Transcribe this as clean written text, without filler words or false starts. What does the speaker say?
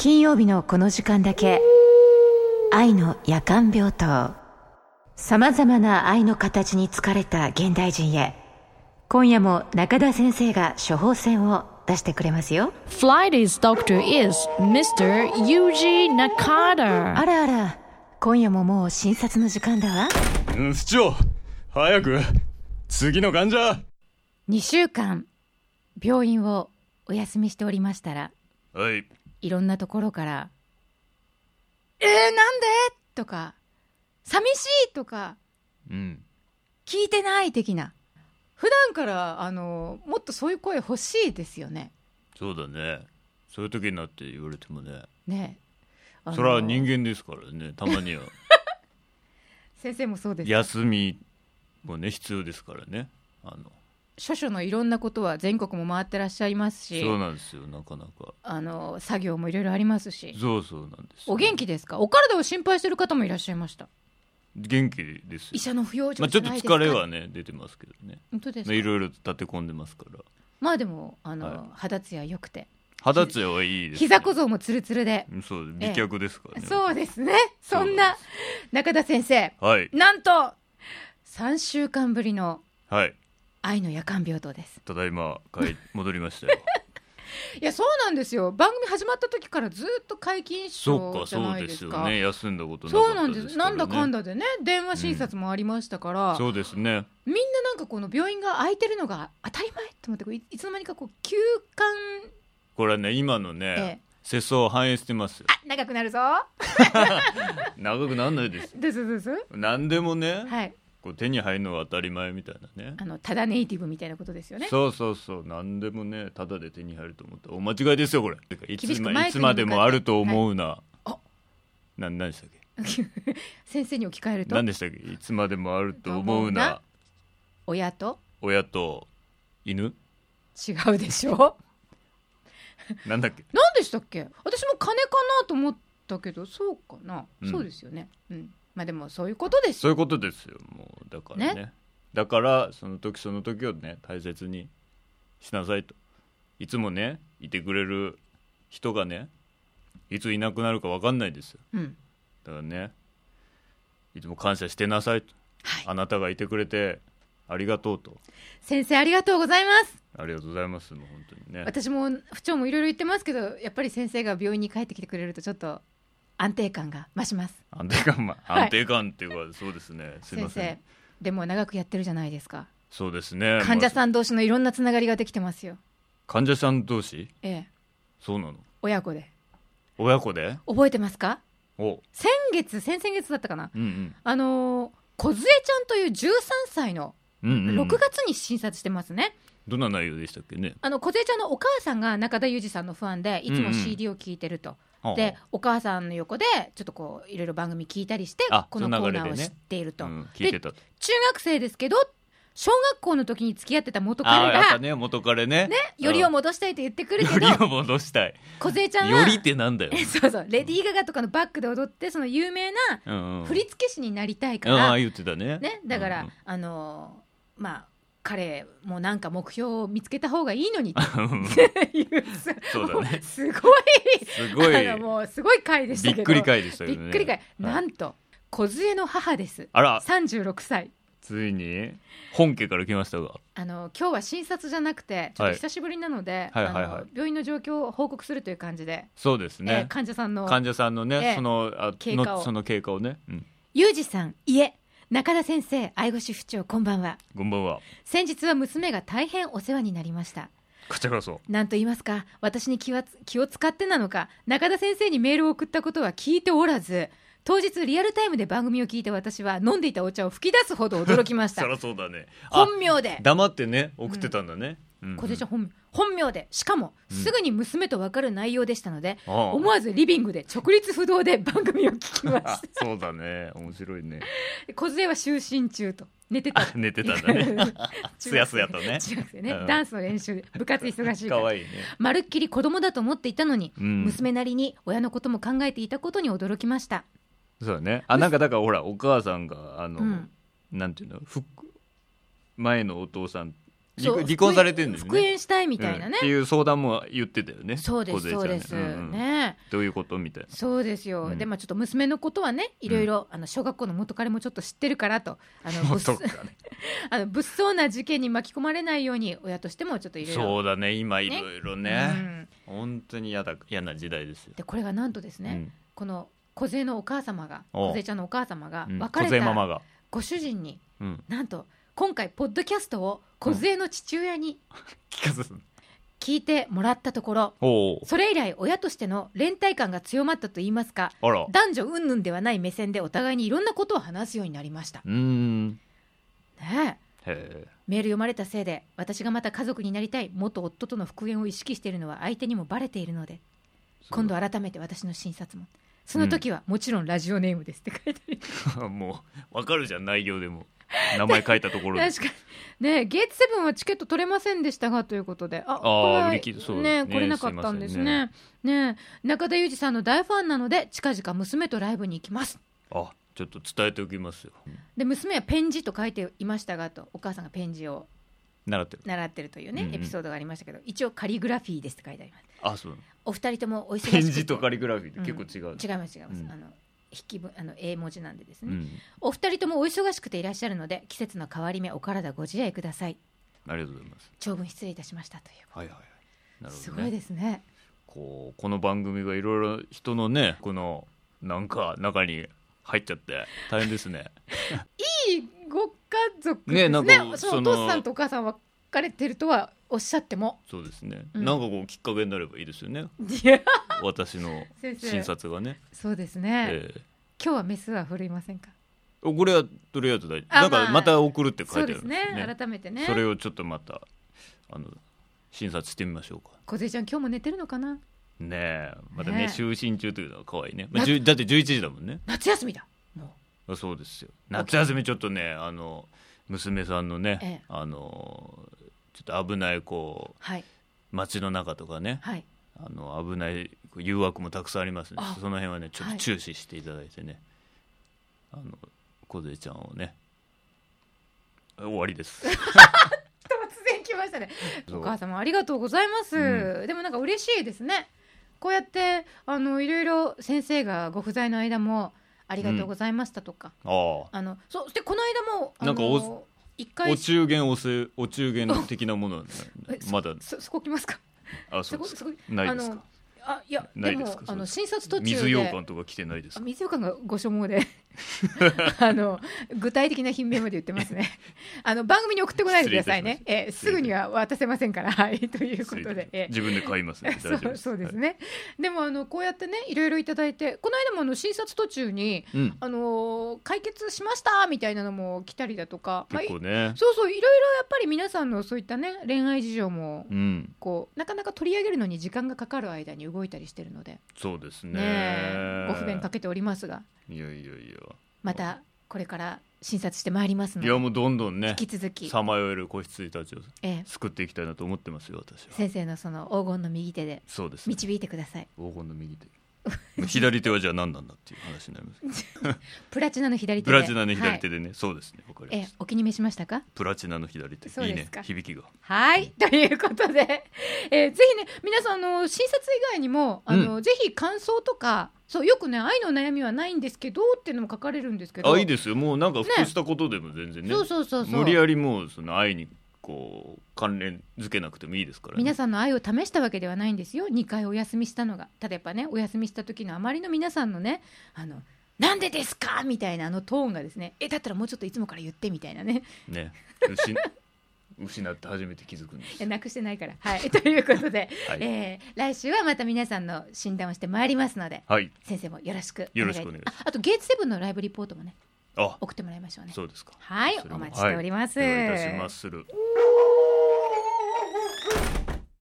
金曜日のこの時間だけ愛の夜間病棟。さまざまな愛の形に疲れた現代人へ、今夜も中田先生が処方箋を出してくれますよ。 Friday's doctor is Mr. Yuji Nakata。 あらあら、今夜ももう診察の時間だわ。 不調、早く次の患者。 2週間病院をお休みしておりましたら、 はい、 いろんなところからなんでとか寂しいとか、聞いてない的な、普段からもっとそういう声欲しいですよね。 そうだね。そういう時になって言われてもね。 ねえ、 それは人間ですからね。たまには先生もそうです。 休みもね必要ですからね。 諸々のいろんなことは全国も回ってらっしゃいますし、 そうなんですよ。なかなか作業もいろいろありますし。 そうなんです、 お元気ですか？お体を心配している方もいらっしゃいました。 元気ですよ。 医者の不養生ちょっとじゃないですか？ 疲れはね出てますけどね。 本当ですか？ いろいろ立て込んでますから。 まあでもはい、 肌ツヤ良くて、 肌ツヤはいいです、ね、 膝小僧もツルツルで。 そう美脚ですからね。 そうですね。そんな中田先生、 はい、 なんと3週間ぶりの愛の夜間病棟です。 ただいま戻りましたよいや、そうなんですよ。番組始まった時からずっと皆勤賞じゃないですか。 そうですよね。休んだことなかったですからね。 そうなんです。なんだかんだでね、電話診察もありましたから、 そうですね。 みんななんかこの病院が空いてるのが当たり前と思って、いつの間にか休館。 これはね、今のね、世相を反映してますよ。 長くなるぞ長くなんないですです何でもね、 はい、 こう手に入るのが当たり前みたいなね。 ただネイティブみたいなことですよね。 そう何でもねただで手に入ると思ったらお間違いですよこれ。いつまでもあると思うな、はい、何でしたっけ先生に置き換えると何でしたっけ。いつまでもあると思うな。 親と犬。 違うでしょなんだっけ。 何でしたっけ。私も金かなと思ったけど、そうかな、そうですよね。まあでもそういうことですよ。 そういうことですよ。もうだからねだからその時その時をね大切にしなさいと。いつもねいてくれる人がねいついなくなるか分かんないですよ、だからねいつも感謝してなさいと、あなたがいてくれてありがとうと。 先生ありがとうございます。 ありがとうございます。もう本当にね、 私も不調もいろいろ言ってますけど、やっぱり先生が病院に帰ってきてくれるとちょっと安定感が増します。 安定感っていうか、そうですね。すいません。 先生でも長くやってるじゃないですか。 そうですね。 患者さん同士のいろんなつながりができてますよ。 患者さん同士。そうなの。 親子で覚えてますか。先々月だったかな、梢ちゃんという13歳の6月に診察してますね。 どんな内容でしたっけね。 梢ちゃんのお母さんが中田裕二さんのファンでいつも CD を聴いてると、でお母さんの横でちょっとこういろいろ番組聞いたりしてこのコーナーを知っていると、 聞いてたと。 中学生ですけど小学校の時に付き合ってた元彼が元彼ねよりを戻したいと言ってくるけど、 よりを戻したい。 梢ちゃんはよりってなんだよそうレディー・ガガとかのバックで踊ってその有名な振付師になりたいから、 言ってたね。 だからまあ彼もなんか目標を見つけた方がいいのにっていうそうだね。 すごいもうすごい回でしたけど、 びっくり回でしたけどね。 びっくり回、なんと梢の母です。 あら 36歳。 ついに本家から来ましたが、 今日は診察じゃなくてちょっと久しぶりなので、病院の状況を報告するという感じで。 そうですね、 患者さんのね、その経過をね、 裕二さん、中田先生、愛護士不調、こんばんは。 こんばんは。 先日は娘が大変お世話になりました。 こちらこそ。 なんと言いますか、私に気を使ってなのか、中田先生にメールを送ったことは聞いておらず、当日リアルタイムで番組を聞いて私は飲んでいたお茶を吹き出すほど驚きましたそりゃそうだね。 本名で黙ってね送ってたんだね。 梢ちゃん本名で、しかもすぐに娘と分かる内容でしたので、思わずリビングで直立不動で番組を聞きましたそうだね、面白いね。 梢は就寝中と寝てたんだねすやすやとね。 中学生ね、ダンスの練習、部活忙しいから。 かわいいね。 まるっきり子供だと思っていたのに、娘なりに親のことも考えていたことに驚きました。 そうだね。なんかだからほらお母さんがなんていうの前のお父さん離婚されてるんですね。 復縁したいみたいなね、 っていう相談も言ってたよね。 そうですそうです、ね、 どういうことみたいな。 そうですよ、でちょっと娘のことはねいろいろ小学校の元彼もちょっと知ってるからと物騒な事件に巻き込まれないように親としてもちょっといろいろ。 そうだね、今いろいろね、本当に嫌な時代ですよ。 でこれがなんとですね、この梢のお母様が梢ちゃんのお母様が別れ梢ママがたご主人に、なんと今回ポッドキャストを梢の父親に聞いてもらったところ、それ以来親としての連帯感が強まったといいますか、男女云々ではない目線でお互いにいろんなことを話すようになりました。ねえ、メール読まれたせいで私がまた家族になりたい元夫との復縁を意識しているのは相手にもバレているので、今度改めて私の診察もその時はもちろんラジオネームですって書いてあるもう分かるじゃん、内容でも名前書いたところで確かにね、ゲーツ7はチケット取れませんでしたがということで、 売り切れ、そうね、来れなかったんですね。中田裕二さんの大ファンなので近々娘とライブに行きます。 ちょっと伝えておきますよ。 で娘はペン字と書いていましたがと、お母さんがペン字を習ってるというね、エピソードがありましたけど、一応カリグラフィーですって書いてあります。 そう。 お二人ともお忙しくて、 ペン字とカリグラフィーって結構違う。 違います、英文字なんでですね、お二人ともお忙しくていらっしゃるので季節の変わり目お体ご自愛ください。 ありがとうございます。 長文失礼いたしましたということで、 なるほどね、 すごいですね。 この番組がいろいろ人のね、このなんか中に入っちゃって大変ですねいいご家族ですね。そのお父さんとお母さん別れてるとはおっしゃっても、 そうですね、なんかきっかけになればいいですよね私の診察がね。 そうですね、今日はメスは振るいませんか。 これはとりあえず大丈夫。だからまた送るって書いてあるんですね。 そうですね、改めてね、 それをちょっとまた診察してみましょうか。 梢ちゃん今日も寝てるのかなねえ、またね、就寝中というのは可愛いね。だって11時だもんね。 夏休みだもう。そうですよ、夏休みちょっとね、娘さんのね、ちょっと危ない街の中とかね、危ない誘惑もたくさんありますので、その辺はねちょっと注視していただいてね、梢ちゃんをね、終わりです突然来ましたね。お母様ありがとうございます、でもなんか嬉しいですね。こうやっていろいろ先生がご不在の間もありがとうございましたとか、そうでこの間もなんか一回お中元的なものまだそこ来ますか。 そうですか。ないですか。 いやでも診察途中で水羊羹とか来てないですか。 水羊羹がご所望で具体的な品名まで言ってますね番組に送ってこないでくださいね。すぐには渡せませんから、はい、ということで、 自分で買いますね。 そうですね、でもこうやってねいろいろいただいて、この間も診察途中に、解決しましたみたいなのも来たりだとか、 結構ね、 そういろいろやっぱり皆さんのそういったね恋愛事情も、なかなか取り上げるのに時間がかかる間に動いたりしてるので、 そうですね、 ご不便かけておりますが、 いやまたこれから診察してまいりますので、 もうどんどんね引き続きさまよえる子羊たちを救っていきたいなと思ってますよ、私は。 先生のその黄金の右手で導いてください。 黄金の右手左手はじゃあ何なんだっていう話になりますプラチナの左手で、 そうですね、わかりました。 お気に召しましたか。 プラチナの左手、いいね、響きが。 はいということで、ぜひね皆さん診察以外にもぜひ感想とか、よくね愛の悩みはないんですけどっていうのも書かれるんですけど、 いいですよ、もうなんかふとしたことでも全然ね、無理やりもうその愛に関連づけなくてもいいですからね。 皆さんの愛を試したわけではないんですよ。2回お休みしたのが、例えばねお休みした時のあまりの皆さんのねなんでですかみたいなトーンがですね、だったらもうちょっといつもから言ってみたいなね失って初めて気づくんです。 なくしてないから、ということで、来週はまた皆さんの診断をしてまいりますので、先生もよろしくお願いします。あとゲーツ7のライブリポートもね送ってもらいましょうね。 そうですか。 お待ちしております。 お願いいたします。